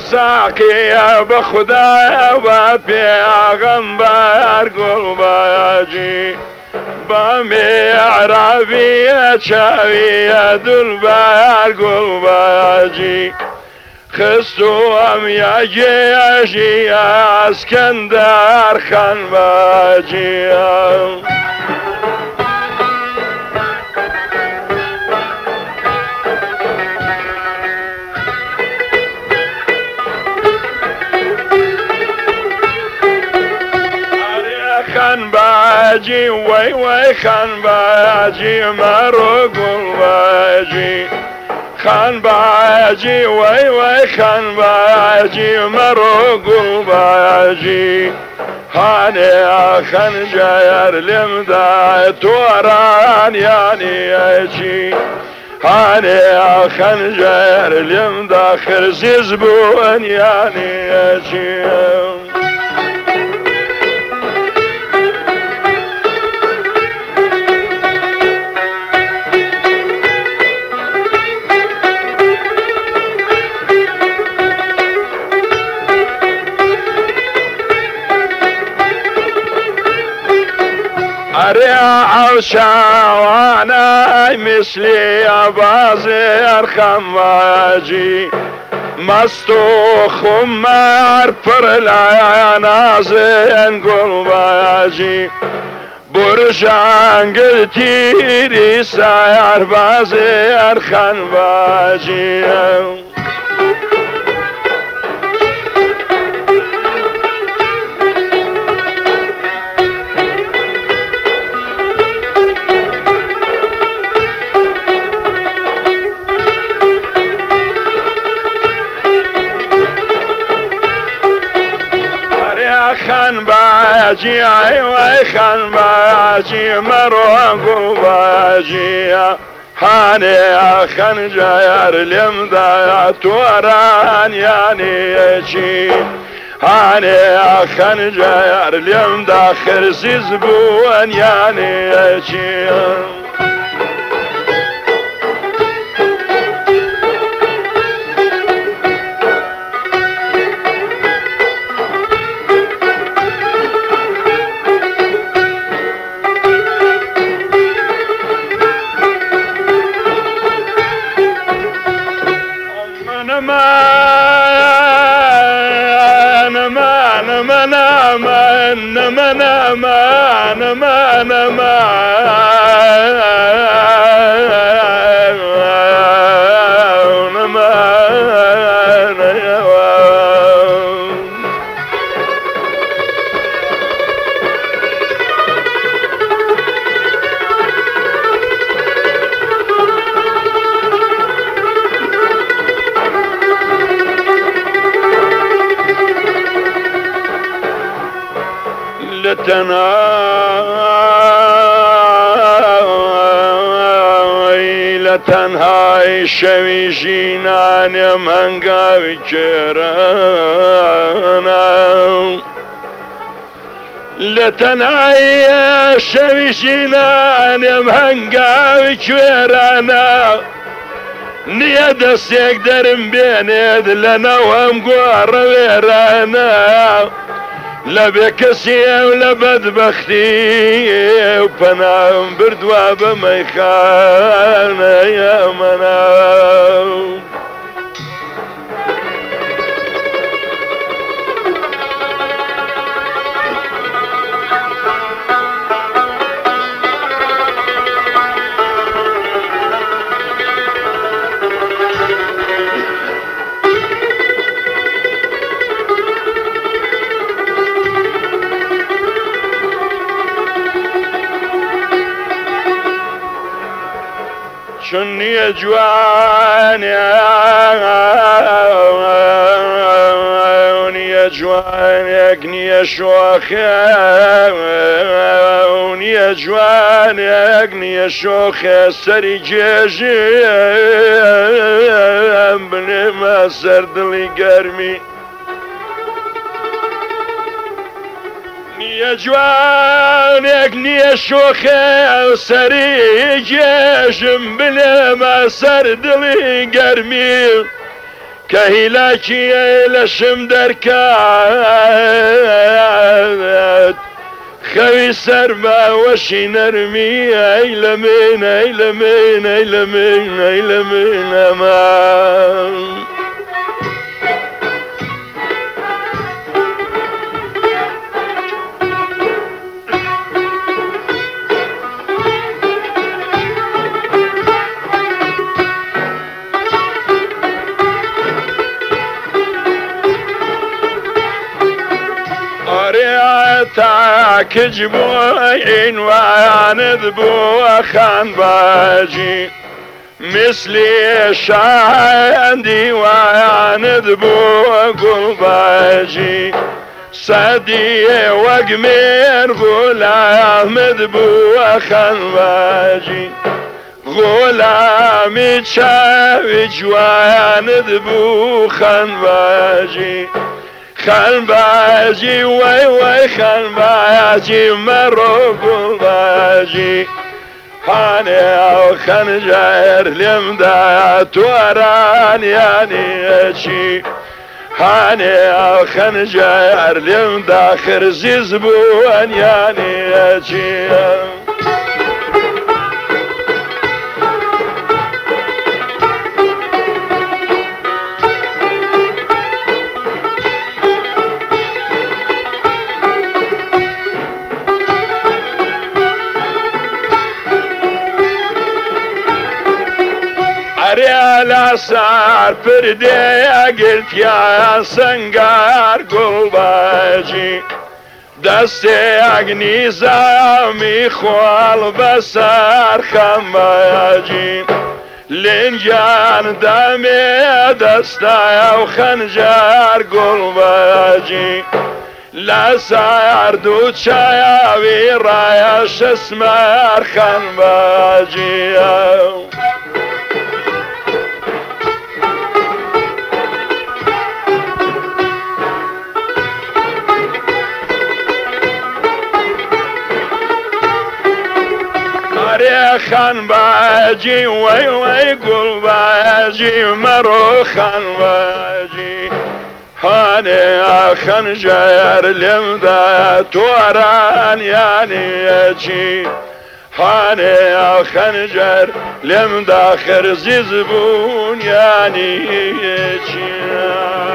ساقی بخدا و پیغمبر گلباجی با معرابی چاوی دلبر گلباجی خستو هم یجی اسکندر خان باجی خان باجی وای خان باجی مرو گل باجی خان باجی وای خان باجی مرو گل باجی هانه خان جایر لمدا توران یعنی اچی هانه خان جایر لمدا خرزیز بون یعنی اچی رياح وشاوانا مثلي ابازر خماجي مستو خمار فرلا نازن قلباجي برجان قلتي ساير بازر خنباجي خان باجی وای خان باجی مرو گل باجی هانه خان جایر لمدا توران یعنی چی هانه خان جایر لمدا خرزیز بون یعنی چی لتنهاي شوي جينان منقاوي كرانا لتنهاي شوي جينان منقاوي كرانا نيد سيك درم بينيد لنا ومقوار ويرانا لبكسي ولبدبختي وبنام بردوا بميخان يا منام شني جوان يا جوان يقني شوخ يا جوان يقني شوخ سري جيجي بلي ما سرد لي قرمي يا جوان يقني شوخ سري جيجم بلا ما سرد لي قرمي كهيلاكي لشم دركات خوي سرما وشي نرمي ايلمين ايلمين ايلمين ايلمين امان تاك جبوين وياندبو خان باجي مثلي شاندي وياندبو قل باجي صدي وقمير غلام دبو خان باجي غلامي تشاوج وياندبو خان باجي خان باجي وي وي خان باجي مروق باجي هاني او خنجر لمدات وران يعني اشي هاني او خنجر لمدا خرزي زبون يعني اشي ريالا صار بردي قلت يا سنقار قلباجي دستي اقني زامي خوال بسار خماجي لنجان دامي دستا وخنجار قلباجي لا صار دوت شاياوي رايش اسمار خماجي خان باجي وي وي قل باجي مرو خان باجي هاني خنجر لمدا توران يعني اجي هاني خنجر لمدا خرزي زبون يعني اجي